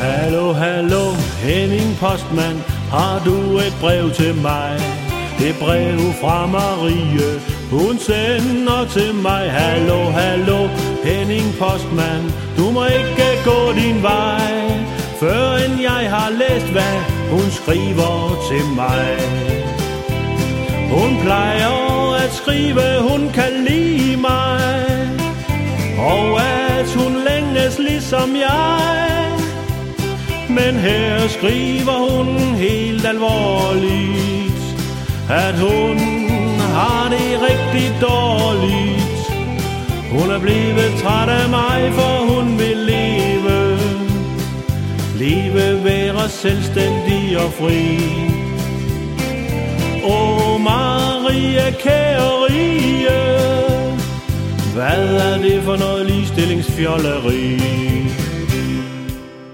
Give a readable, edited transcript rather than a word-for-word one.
Hallo, hallo, Henning Postmand, har du et brev til mig? Det brev fra Marie, hun sender til mig. Hallo, hallo, Henning Postmand, du må ikke gå din vej, før end jeg har læst, hvad hun skriver til mig. Hun plejer at skrive, hun kan lide mig, og at hun længes ligesom jeg. Men her skriver hun helt alvorligt, at hun har det rigtig dårligt. Hun er blevet træt af mig, for hun vil leve, være selvstændig og fri. Åh, Marie, kære Rie, hvad er det for noget ligestillingsfjolleri?